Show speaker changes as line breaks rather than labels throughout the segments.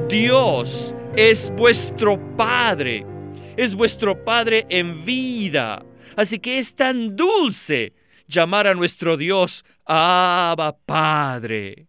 Dios es vuestro Padre. Es vuestro Padre en vida. Así que es tan dulce llamar a nuestro Dios Abba Padre.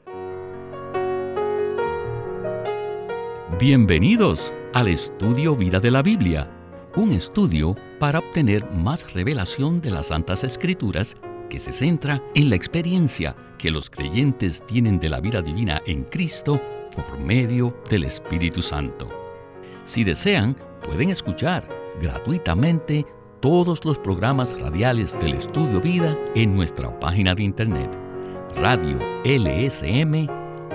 Bienvenidos al Estudio Vida de la Biblia, un estudio para obtener más revelación de las Santas Escrituras que se centra en la experiencia que los creyentes tienen de la vida divina en Cristo por medio del Espíritu Santo. Si desean, pueden escuchar gratuitamente todos los programas radiales del Estudio Vida en nuestra página de internet, radiolsm.com.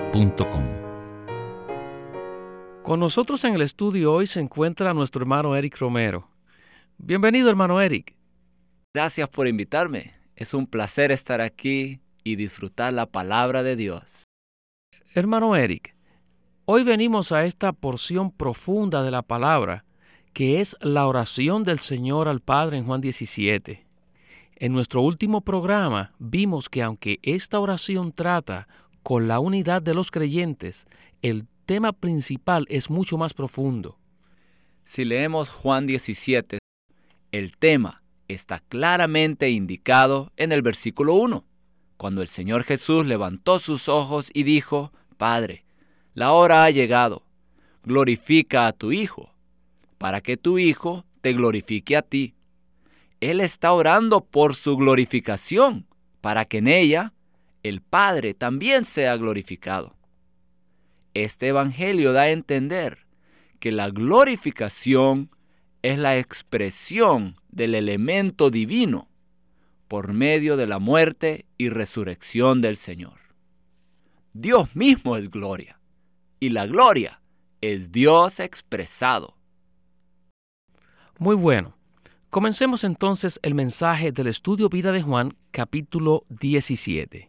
Con nosotros en el estudio hoy se encuentra nuestro hermano Eric Romero. Bienvenido, hermano Eric.
Gracias por invitarme. Es un placer estar aquí y disfrutar la palabra de Dios.
Hermano Eric, hoy venimos a esta porción profunda de la palabra, que es la oración del Señor al Padre en Juan 17. En nuestro último programa vimos que aunque esta oración trata con la unidad de los creyentes, el tema principal es mucho más profundo.
Si leemos Juan 17, el tema está claramente indicado en el versículo 1, cuando el Señor Jesús levantó sus ojos y dijo: Padre, la hora ha llegado, glorifica a tu Hijo, para que tu Hijo te glorifique a ti. Él está orando por su glorificación, para que en ella el Padre también sea glorificado. Este evangelio da a entender que la glorificación es la expresión del elemento divino por medio de la muerte y resurrección del Señor. Dios mismo es gloria, y la gloria es Dios expresado.
Muy bueno. Comencemos entonces el mensaje del Estudio Vida de Juan, capítulo 17.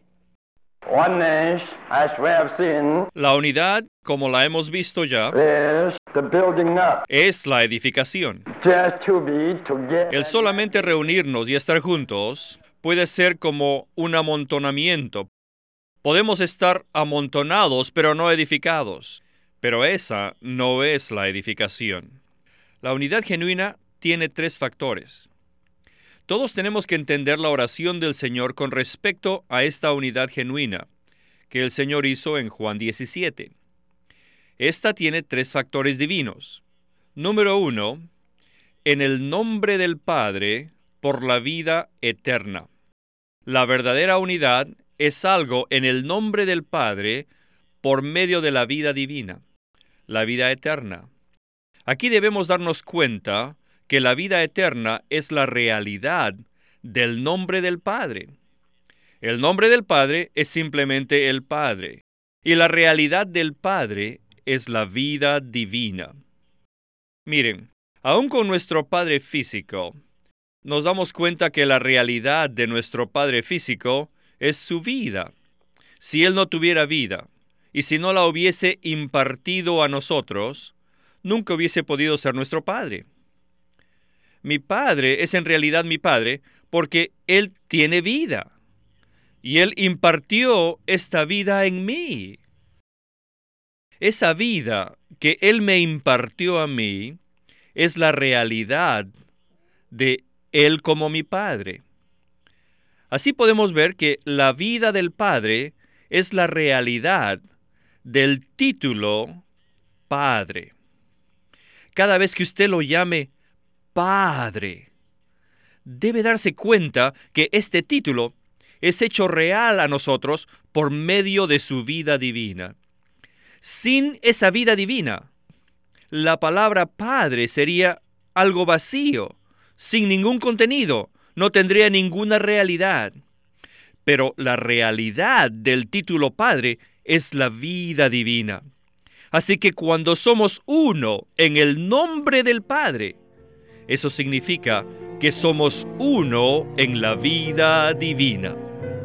La unidad, como la hemos visto ya, es la edificación. El solamente reunirnos y estar juntos puede ser como un amontonamiento. Podemos estar amontonados, pero no edificados. Pero esa no es la edificación. La unidad genuina tiene 3 factores. Todos tenemos que entender la oración del Señor con respecto a esta unidad genuina que el Señor hizo en Juan 17. Esta tiene 3 factores divinos. Número 1, en el nombre del Padre por la vida eterna. La verdadera unidad es algo en el nombre del Padre por medio de la vida divina, la vida eterna. Aquí debemos darnos cuenta que la vida eterna es la realidad del nombre del Padre. El nombre del Padre es simplemente el Padre, y la realidad del Padre es la vida divina. Miren, aun con nuestro Padre físico, nos damos cuenta que la realidad de nuestro Padre físico es su vida. Si Él no tuviera vida, y si no la hubiese impartido a nosotros, nunca hubiese podido ser nuestro Padre. Mi Padre es en realidad mi Padre porque Él tiene vida. Y Él impartió esta vida en mí. Esa vida que Él me impartió a mí es la realidad de Él como mi Padre. Así podemos ver que la vida del Padre es la realidad del título Padre. Cada vez que usted lo llame Padre, debe darse cuenta que este título es hecho real a nosotros por medio de su vida divina. Sin esa vida divina, la palabra Padre sería algo vacío, sin ningún contenido, no tendría ninguna realidad. Pero la realidad del título Padre es la vida divina. Así que cuando somos uno en el nombre del Padre, eso significa que somos uno en la vida divina.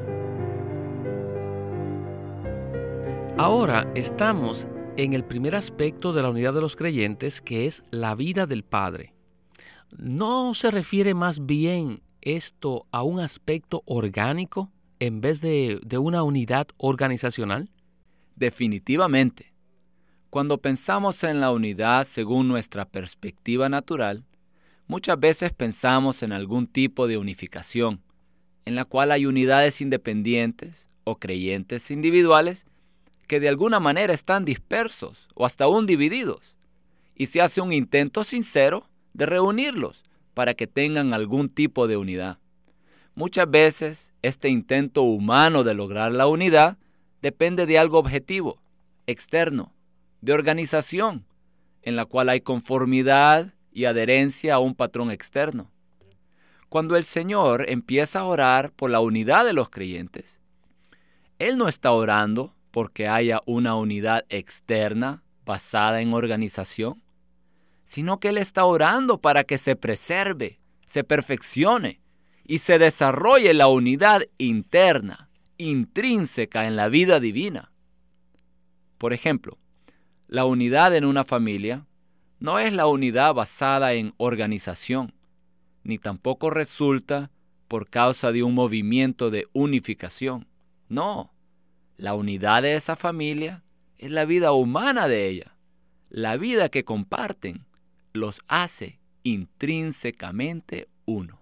Ahora estamos en el primer aspecto de la unidad de los creyentes, que es la vida del Padre. ¿No se refiere más bien esto a un aspecto orgánico en vez de una unidad organizacional?
Definitivamente. Cuando pensamos en la unidad según nuestra perspectiva natural, muchas veces pensamos en algún tipo de unificación, en la cual hay unidades independientes o creyentes individuales que de alguna manera están dispersos o hasta aún divididos, y se hace un intento sincero de reunirlos para que tengan algún tipo de unidad. Muchas veces, este intento humano de lograr la unidad depende de algo objetivo, externo, de organización, en la cual hay conformidad y adherencia a un patrón externo. Cuando el Señor empieza a orar por la unidad de los creyentes, Él no está orando porque haya una unidad externa basada en organización, sino que Él está orando para que se preserve, se perfeccione y se desarrolle la unidad interna, intrínseca en la vida divina. Por ejemplo, la unidad en una familia no es la unidad basada en organización, ni tampoco resulta por causa de un movimiento de unificación. No, la unidad de esa familia es la vida humana de ella. La vida que comparten los hace intrínsecamente uno.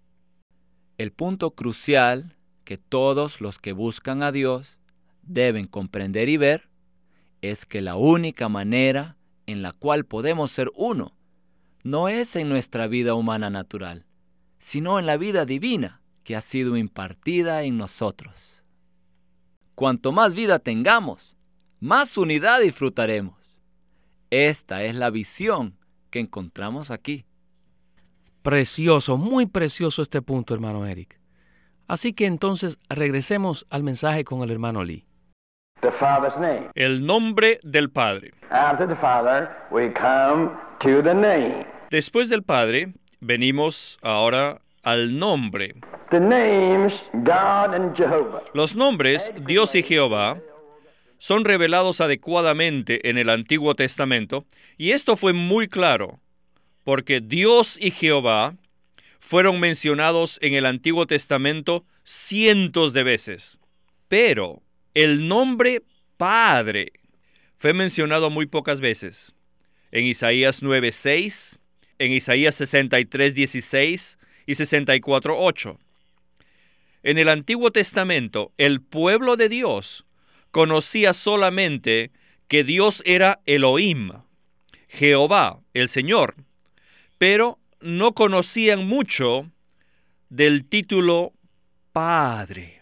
El punto crucial que todos los que buscan a Dios deben comprender y ver es que la única manera en la cual podemos ser uno no es en nuestra vida humana natural, sino en la vida divina que ha sido impartida en nosotros. Cuanto más vida tengamos, más unidad disfrutaremos. Esta es la visión que encontramos aquí.
Precioso, muy precioso este punto, hermano Eric. Así que entonces regresemos al mensaje con el hermano Lee.
The Father's name.
El nombre del Padre.
After the Father, we come to the name.
Después del Padre, venimos ahora al nombre.
The names God and Jehovah.
Los nombres, Dios y Jehová, son revelados adecuadamente en el Antiguo Testamento, y esto fue muy claro, porque Dios y Jehová fueron mencionados en el Antiguo Testamento cientos de veces. Pero el nombre Padre fue mencionado muy pocas veces. En Isaías 9:6, en Isaías 63:16 y 64:8. En el Antiguo Testamento, el pueblo de Dios conocía solamente que Dios era Elohim, Jehová, el Señor, pero no conocían mucho del título Padre.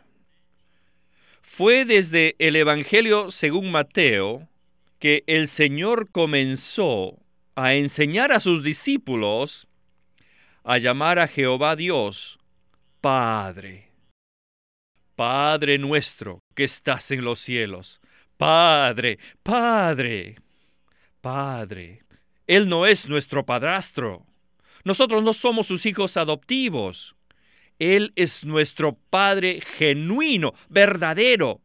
Fue desde el Evangelio según Mateo que el Señor comenzó a enseñar a sus discípulos a llamar a Jehová Dios Padre. Padre nuestro que estás en los cielos. Padre, Padre, Padre. Él no es nuestro padrastro. Nosotros no somos sus hijos adoptivos. Él es nuestro Padre genuino, verdadero.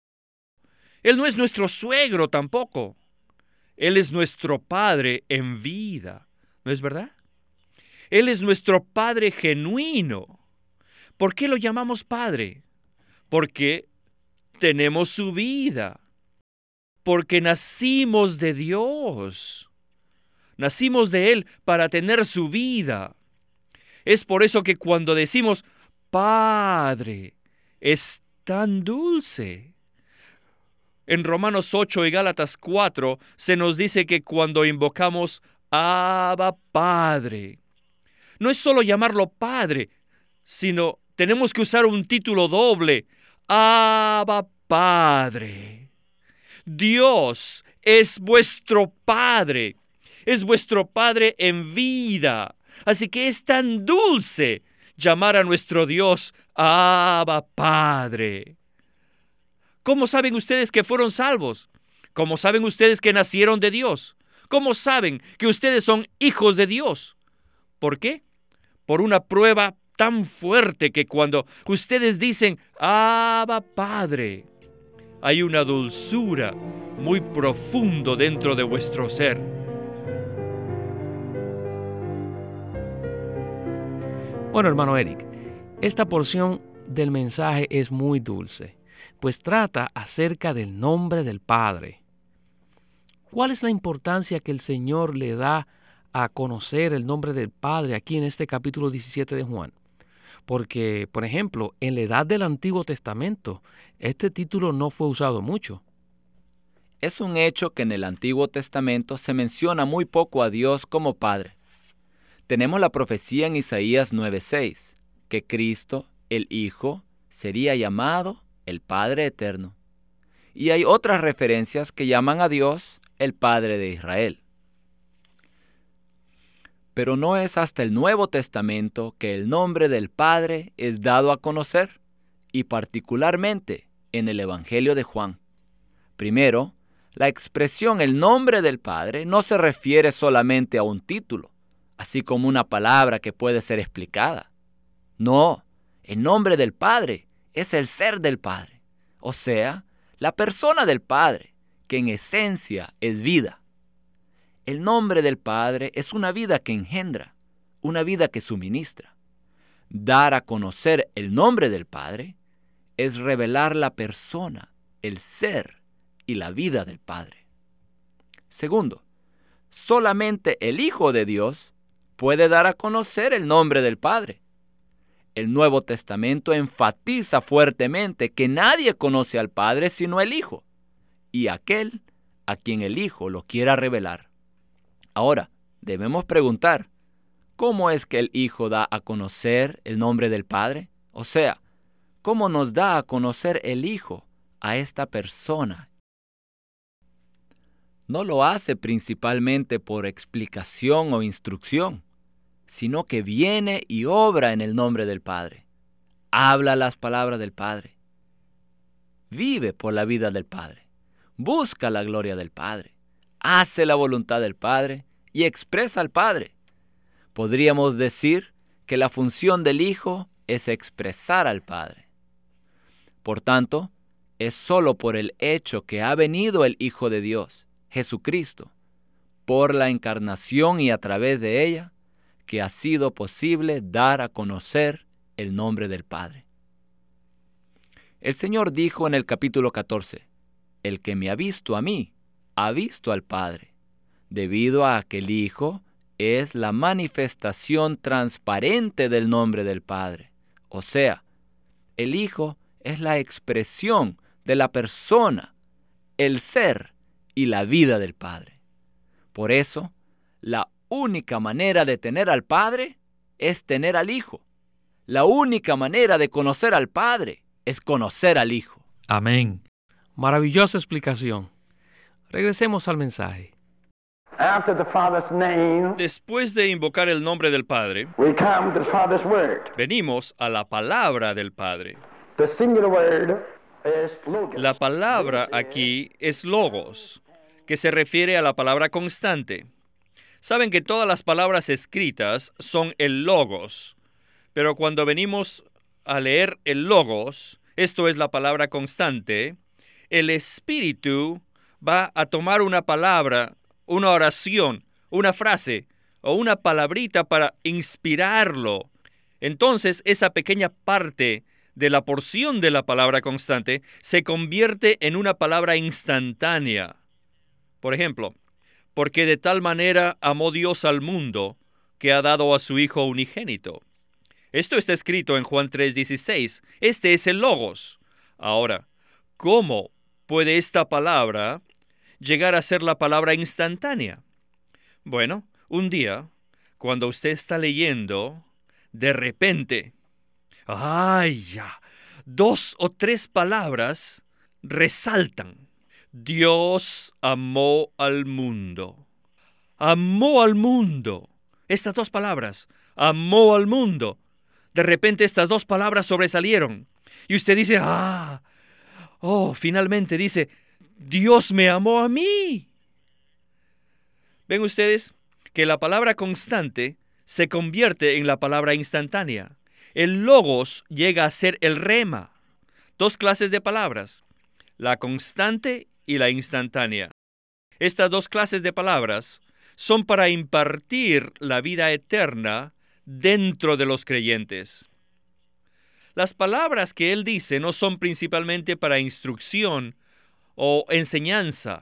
Él no es nuestro suegro tampoco. Él es nuestro Padre en vida. ¿No es verdad? Él es nuestro Padre genuino. ¿Por qué lo llamamos Padre? Porque tenemos su vida. Porque nacimos de Dios. Nacimos de Él para tener su vida. Es por eso que cuando decimos Padre, es tan dulce. En Romanos 8 y Gálatas 4 se nos dice que cuando invocamos Abba Padre, no es solo llamarlo Padre, sino tenemos que usar un título doble, Abba Padre. Dios es vuestro Padre, es vuestro Padre en vida. Así que es tan dulce llamar a nuestro Dios Abba Padre. ¿Cómo saben ustedes que fueron salvos? ¿Cómo saben ustedes que nacieron de Dios? ¿Cómo saben que ustedes son hijos de Dios? ¿Por qué? Por una prueba tan fuerte que cuando ustedes dicen Abba Padre, hay una dulzura muy profundo dentro de vuestro ser.
Bueno, hermano Eric, esta porción del mensaje es muy dulce, pues trata acerca del nombre del Padre. ¿Cuál es la importancia que el Señor le da a conocer el nombre del Padre aquí en este capítulo 17 de Juan? Porque, por ejemplo, en la edad del Antiguo Testamento, este título no fue usado mucho.
Es un hecho que en el Antiguo Testamento se menciona muy poco a Dios como Padre. Tenemos la profecía en Isaías 9:6, que Cristo, el Hijo, sería llamado el Padre Eterno. Y hay otras referencias que llaman a Dios el Padre de Israel. Pero no es hasta el Nuevo Testamento que el nombre del Padre es dado a conocer, y particularmente en el Evangelio de Juan. Primero, la expresión el nombre del Padre no se refiere solamente a un título, así como una palabra que puede ser explicada. No, el nombre del Padre es el ser del Padre, o sea, la persona del Padre, que en esencia es vida. El nombre del Padre es una vida que engendra, una vida que suministra. Dar a conocer el nombre del Padre es revelar la persona, el ser y la vida del Padre. Segundo, solamente el Hijo de Dios puede dar a conocer el nombre del Padre. El Nuevo Testamento enfatiza fuertemente que nadie conoce al Padre sino el Hijo, y aquel a quien el Hijo lo quiera revelar. Ahora, debemos preguntar, ¿cómo es que el Hijo da a conocer el nombre del Padre? O sea, ¿cómo nos da a conocer el Hijo a esta persona? No lo hace principalmente por explicación o instrucción, sino que viene y obra en el nombre del Padre. Habla las palabras del Padre. Vive por la vida del Padre. Busca la gloria del Padre. Hace la voluntad del Padre y expresa al Padre. Podríamos decir que la función del Hijo es expresar al Padre. Por tanto, es solo por el hecho que ha venido el Hijo de Dios, Jesucristo, por la encarnación y a través de ella, que ha sido posible dar a conocer el nombre del Padre. El Señor dijo en el capítulo 14, el que me ha visto a mí, ha visto al Padre, debido a que el Hijo es la manifestación transparente del nombre del Padre. O sea, el Hijo es la expresión de la persona, el ser y la vida del Padre. Por eso, la única manera de tener al Padre es tener al Hijo. La única manera de conocer al Padre es conocer al Hijo.
Amén. Maravillosa explicación. Regresemos al mensaje.
Después de invocar el nombre del Padre, venimos a la palabra del Padre. La palabra aquí es logos, que se refiere a la palabra constante. Saben que todas las palabras escritas son el logos, pero cuando venimos a leer el logos, esto es la palabra constante, el Espíritu va a tomar una palabra, una oración, una frase o una palabrita para inspirarlo. Entonces, esa pequeña parte de la porción de la palabra constante se convierte en una palabra instantánea. Por ejemplo, porque de tal manera amó Dios al mundo que ha dado a su Hijo unigénito. Esto está escrito en Juan 3:16. Este es el logos. Ahora, ¿cómo puede esta palabra llegar a ser la palabra instantánea? Bueno, un día, cuando usted está leyendo, de repente, ya, 2 o 3 palabras resaltan. Dios amó al mundo. Amó al mundo. Estas 2 palabras, amó al mundo. De repente estas 2 palabras sobresalieron. Y usted dice, finalmente dice, Dios me amó a mí. ¿Ven ustedes que la palabra constante se convierte en la palabra instantánea? El logos llega a ser el rema. 2 clases de palabras, la constante y la instantánea. Estas 2 clases de palabras son para impartir la vida eterna dentro de los creyentes. Las palabras que él dice no son principalmente para instrucción o enseñanza,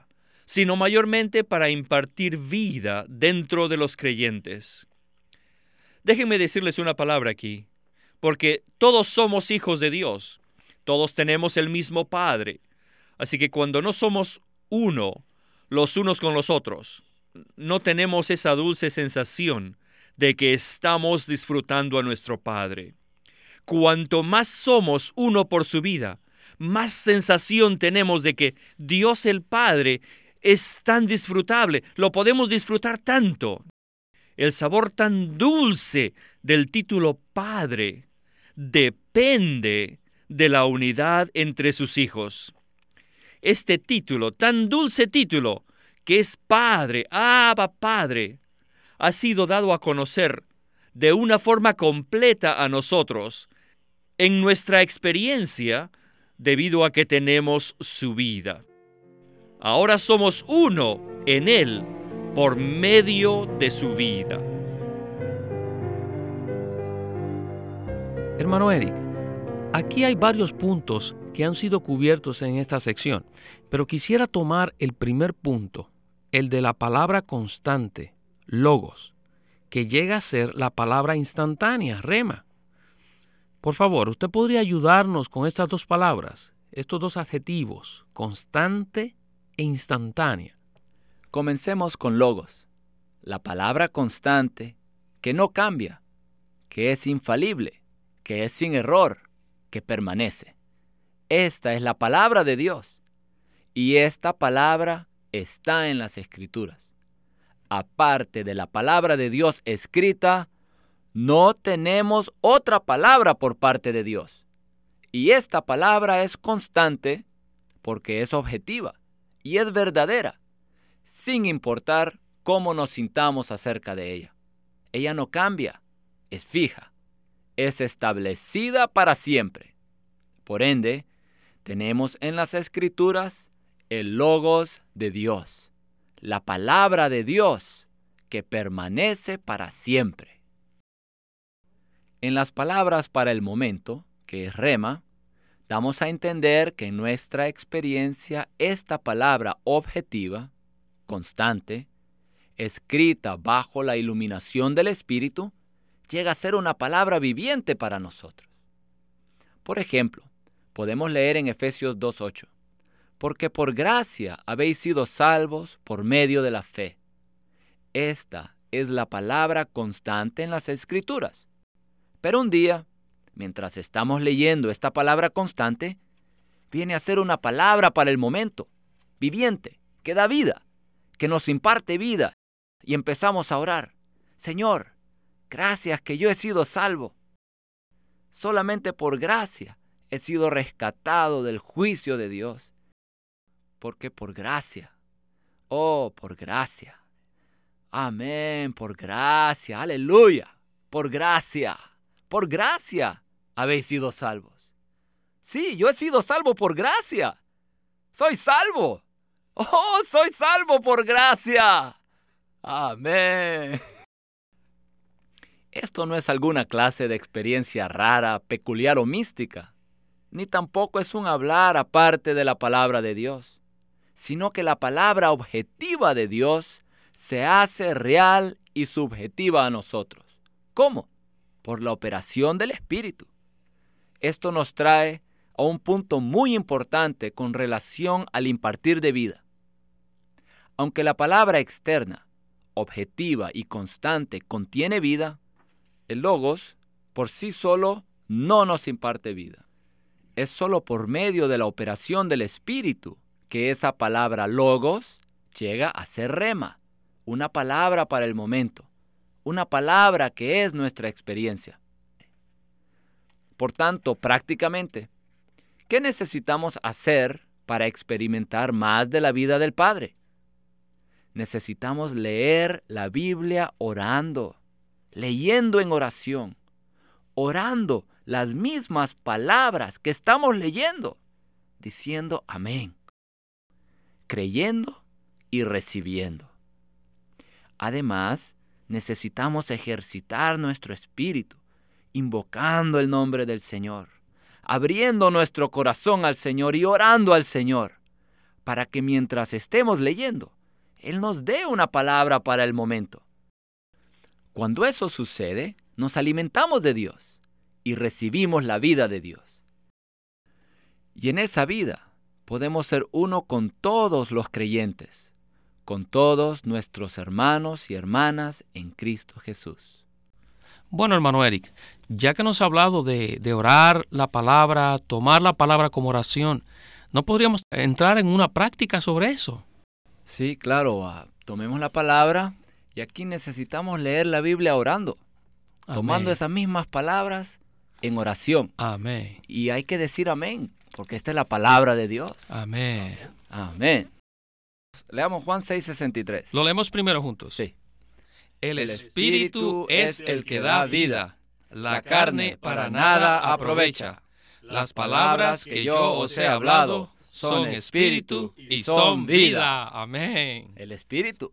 sino mayormente para impartir vida dentro de los creyentes. Déjenme decirles una palabra aquí, porque todos somos hijos de Dios, todos tenemos el mismo Padre, así que cuando no somos uno, los unos con los otros, no tenemos esa dulce sensación de que estamos disfrutando a nuestro Padre. Cuanto más somos uno por su vida, más sensación tenemos de que Dios el Padre es tan disfrutable, lo podemos disfrutar tanto. El sabor tan dulce del título Padre depende de la unidad entre sus hijos. Este título, tan dulce título, que es Padre, Abba Padre, ha sido dado a conocer de una forma completa a nosotros en nuestra experiencia debido a que tenemos su vida. Ahora somos uno en Él por medio de su vida.
Hermano Eric, aquí hay varios puntos que han sido cubiertos en esta sección, pero quisiera tomar el primer punto, el de la palabra constante, logos, que llega a ser la palabra instantánea, rema. Por favor, ¿usted podría ayudarnos con estas dos palabras, estos dos adjetivos, constante e instantánea?
Comencemos con logos, la palabra constante que no cambia, que es infalible, que es sin error, que permanece. Esta es la palabra de Dios y esta palabra está en las Escrituras. Aparte de la palabra de Dios escrita, no tenemos otra palabra por parte de Dios. Y esta palabra es constante porque es objetiva y es verdadera, sin importar cómo nos sintamos acerca de ella. Ella no cambia, es fija, es establecida para siempre. Por ende, tenemos en las Escrituras el Logos de Dios, la palabra de Dios que permanece para siempre. En las palabras para el momento, que es rema, damos a entender que en nuestra experiencia esta palabra objetiva, constante, escrita bajo la iluminación del Espíritu, llega a ser una palabra viviente para nosotros. Por ejemplo, podemos leer en Efesios 2:8, porque por gracia habéis sido salvos por medio de la fe. Esta es la palabra constante en las Escrituras. Pero un día, mientras estamos leyendo esta palabra constante, viene a ser una palabra para el momento, viviente, que da vida, que nos imparte vida, y empezamos a orar. Señor, gracias que yo he sido salvo. Solamente por gracia he sido rescatado del juicio de Dios. Porque por gracia, por gracia. Amén, por gracia, aleluya, por gracia habéis sido salvos. Sí, yo he sido salvo por gracia. Soy salvo. Soy salvo por gracia. Amén. Esto no es alguna clase de experiencia rara, peculiar o mística, ni tampoco es un hablar aparte de la palabra de Dios, sino que la palabra objetiva de Dios se hace real y subjetiva a nosotros. ¿Cómo? Por la operación del Espíritu. Esto nos trae a un punto muy importante con relación al impartir de vida. Aunque la palabra externa, objetiva y constante contiene vida, el Logos por sí solo no nos imparte vida. Es solo por medio de la operación del Espíritu que esa palabra Logos llega a ser rema, una palabra para el momento, una palabra que es nuestra experiencia. Por tanto, prácticamente, ¿qué necesitamos hacer para experimentar más de la vida del Padre? Necesitamos leer la Biblia orando, leyendo en oración, orando las mismas palabras que estamos leyendo, diciendo amén, creyendo y recibiendo. Además, necesitamos ejercitar nuestro espíritu, invocando el nombre del Señor, abriendo nuestro corazón al Señor y orando al Señor, para que mientras estemos leyendo, Él nos dé una palabra para el momento. Cuando eso sucede, nos alimentamos de Dios y recibimos la vida de Dios. Y en esa vida podemos ser uno con todos los creyentes, con todos nuestros hermanos y hermanas en Cristo Jesús.
Bueno, hermano Eric, ya que nos ha hablado de orar la palabra, tomar la palabra como oración, ¿no podríamos entrar en una práctica sobre eso?
Sí, claro. Tomemos la palabra y aquí necesitamos leer la Biblia orando, tomando esas mismas palabras en oración.
Amén.
Y hay que decir amén, porque esta es la palabra de Dios.
Amén.
Amén. Leamos Juan 6:63.
¿Lo leemos primero juntos?
Sí.
El Espíritu es el que da vida. La carne para nada aprovecha. Las palabras que yo os he hablado son espíritu y son vida. Amén.
El Espíritu.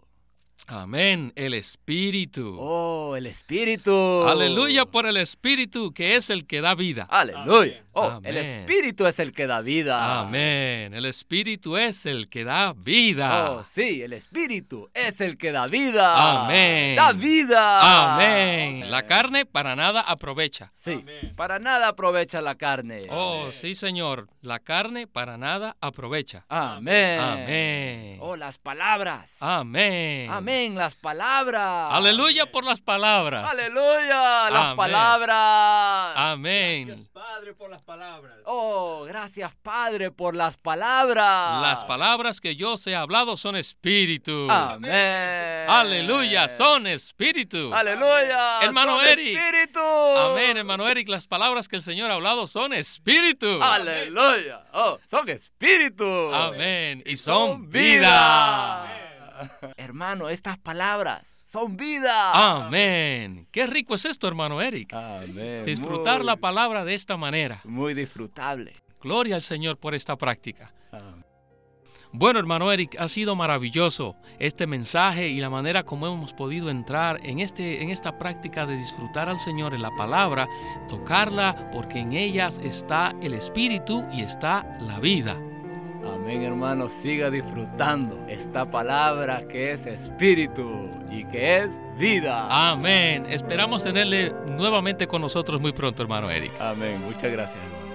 Amén. El Espíritu.
Oh, el Espíritu.
Aleluya por el Espíritu, que es el que da vida.
Aleluya. Oh,
Amén.
El Espíritu es el que da vida.
Amén. El Espíritu es el que da vida.
Oh, sí, el Espíritu es el que da vida.
Amén.
Da vida.
Amén. La carne para nada aprovecha.
Sí, para nada aprovecha la carne.
Oh, sí, Señor. La carne para nada aprovecha.
Amén.
Amén.
Oh, las palabras.
Amén.
Amén, las palabras.
Aleluya por las palabras.
Aleluya, las
Amén.
palabras.
Amén.
Gracias, Padre, por las palabras.
Oh, gracias, Padre, por las palabras.
Las palabras que yo os he hablado son espíritu.
Amén.
Aleluya, son espíritu.
Aleluya.
Hermano
son
Eric.
Espíritu.
Amén, hermano Eric, las palabras que el Señor ha hablado son espíritu.
Aleluya. Oh, son espíritu.
Amén. Y son vida.
Hermano, estas palabras son vida.
Amén. Qué rico es esto, hermano Eric.
Amén.
Disfrutar la palabra de esta manera.
Muy disfrutable.
Gloria al Señor por esta práctica.
Amén.
Bueno, hermano Eric, ha sido maravilloso este mensaje y la manera como hemos podido entrar en esta práctica de disfrutar al Señor en la palabra, tocarla, porque en ellas está el Espíritu y está la vida.
Amén, hermano. Siga disfrutando esta palabra que es espíritu y que es vida.
Amén. Esperamos tenerle nuevamente con nosotros muy pronto, hermano Eric.
Amén. Muchas gracias, hermano.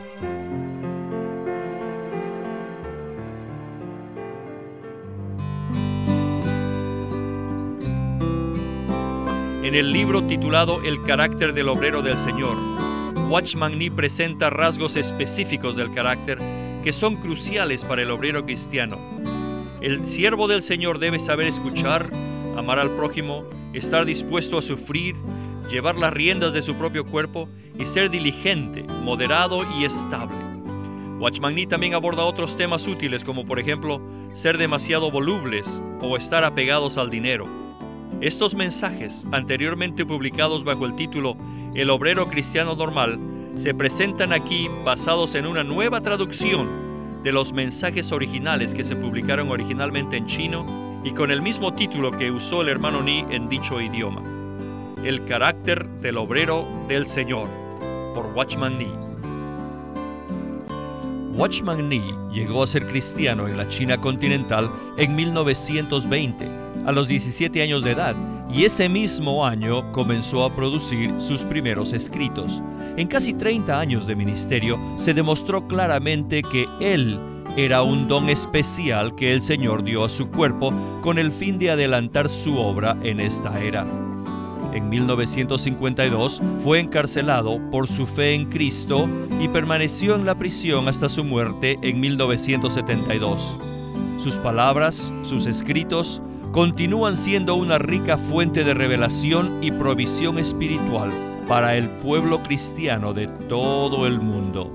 En el libro titulado El carácter del obrero del Señor, Watchman Nee presenta rasgos específicos del carácter que son cruciales para el obrero cristiano. El siervo del Señor debe saber escuchar, amar al prójimo, estar dispuesto a sufrir, llevar las riendas de su propio cuerpo y ser diligente, moderado y estable. Watchman Nee también aborda otros temas útiles como por ejemplo ser demasiado volubles o estar apegados al dinero. Estos mensajes, anteriormente publicados bajo el título El obrero cristiano normal, se presentan aquí basados en una nueva traducción de los mensajes originales que se publicaron originalmente en chino y con el mismo título que usó el hermano Nee en dicho idioma. El carácter del obrero del Señor, por Watchman Nee. Watchman Nee llegó a ser cristiano en la China continental en 1920, a los 17 años de edad, y ese mismo año comenzó a producir sus primeros escritos. En casi 30 años de ministerio se demostró claramente que él era un don especial que el Señor dio a su cuerpo con el fin de adelantar su obra en esta era. En 1952 fue encarcelado por su fe en Cristo y permaneció en la prisión hasta su muerte en 1972. Sus palabras, sus escritos, continúan siendo una rica fuente de revelación y provisión espiritual para el pueblo cristiano de todo el mundo.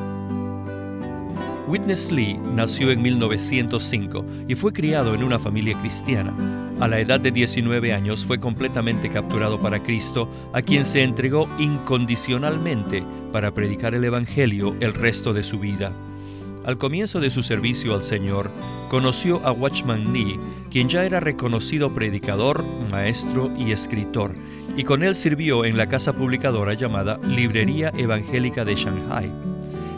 Witness Lee nació en 1905 y fue criado en una familia cristiana. A la edad de 19 años fue completamente capturado para Cristo, a quien se entregó incondicionalmente para predicar el Evangelio el resto de su vida. Al comienzo de su servicio al Señor, conoció a Watchman Nee, quien ya era reconocido predicador, maestro y escritor, y con él sirvió en la casa publicadora llamada Librería Evangélica de Shanghai. En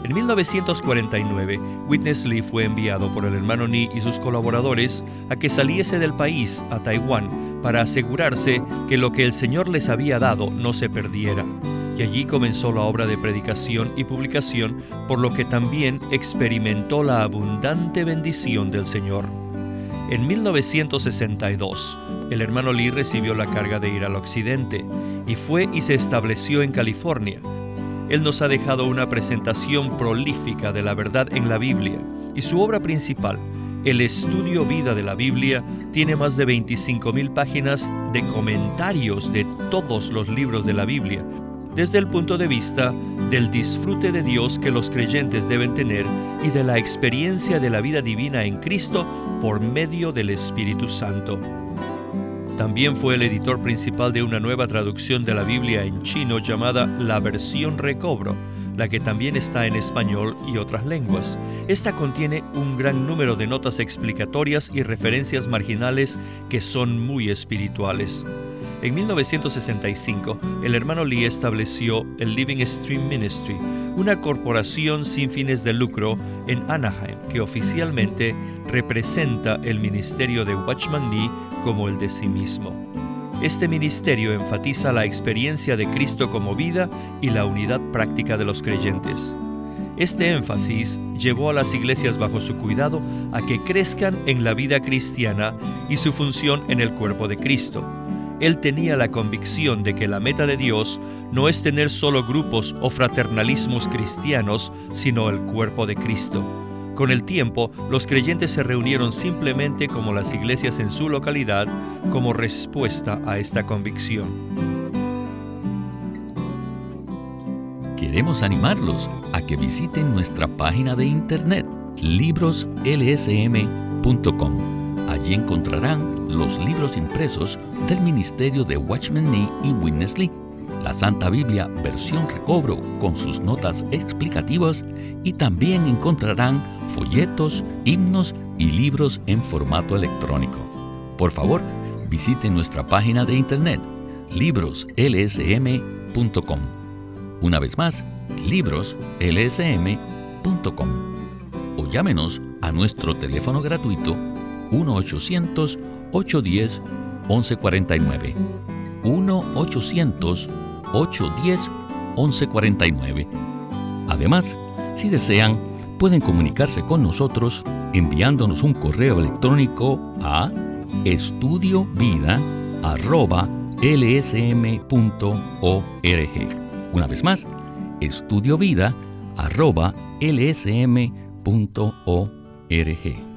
En 1949, Witness Lee fue enviado por el hermano Ni y sus colaboradores a que saliese del país a Taiwán para asegurarse que lo que el Señor les había dado no se perdiera. Y allí comenzó la obra de predicación y publicación, por lo que también experimentó la abundante bendición del Señor. En 1962, el hermano Lee recibió la carga de ir al occidente y fue y se estableció en California. Él nos ha dejado una presentación prolífica de la verdad en la Biblia, y su obra principal, el Estudio Vida de la Biblia, tiene más de 25,000 páginas de comentarios de todos los libros de la Biblia, desde el punto de vista del disfrute de Dios que los creyentes deben tener y de la experiencia de la vida divina en Cristo por medio del Espíritu Santo. También fue el editor principal de una nueva traducción de la Biblia en chino llamada La Versión Recobro, la que también está en español y otras lenguas. Esta contiene un gran número de notas explicatorias y referencias marginales que son muy espirituales. En 1965, el hermano Lee estableció el Living Stream Ministry, una corporación sin fines de lucro en Anaheim que oficialmente representa el ministerio de Watchman Nee como el de sí mismo. Este ministerio enfatiza la experiencia de Cristo como vida y la unidad práctica de los creyentes. Este énfasis llevó a las iglesias bajo su cuidado a que crezcan en la vida cristiana y su función en el cuerpo de Cristo. Él tenía la convicción de que la meta de Dios no es tener solo grupos o fraternalismos cristianos, sino el cuerpo de Cristo. Con el tiempo, los creyentes se reunieron simplemente como las iglesias en su localidad, como respuesta a esta convicción.
Queremos animarlos a que visiten nuestra página de internet, libroslsm.com. Allí encontrarán los libros impresos del ministerio de Watchman Nee y Witness Lee, la Santa Biblia versión recobro con sus notas explicativas, y también encontrarán folletos, himnos y libros en formato electrónico. Por favor, visiten nuestra página de internet, libroslsm.com. Una vez más, libroslsm.com. O llámenos a nuestro teléfono gratuito 1-800-810-1149. 1-800-810-1149. Además, si desean, pueden comunicarse con nosotros enviándonos un correo electrónico a estudiovida@lsm.org. Una vez más, estudiovida@lsm.org.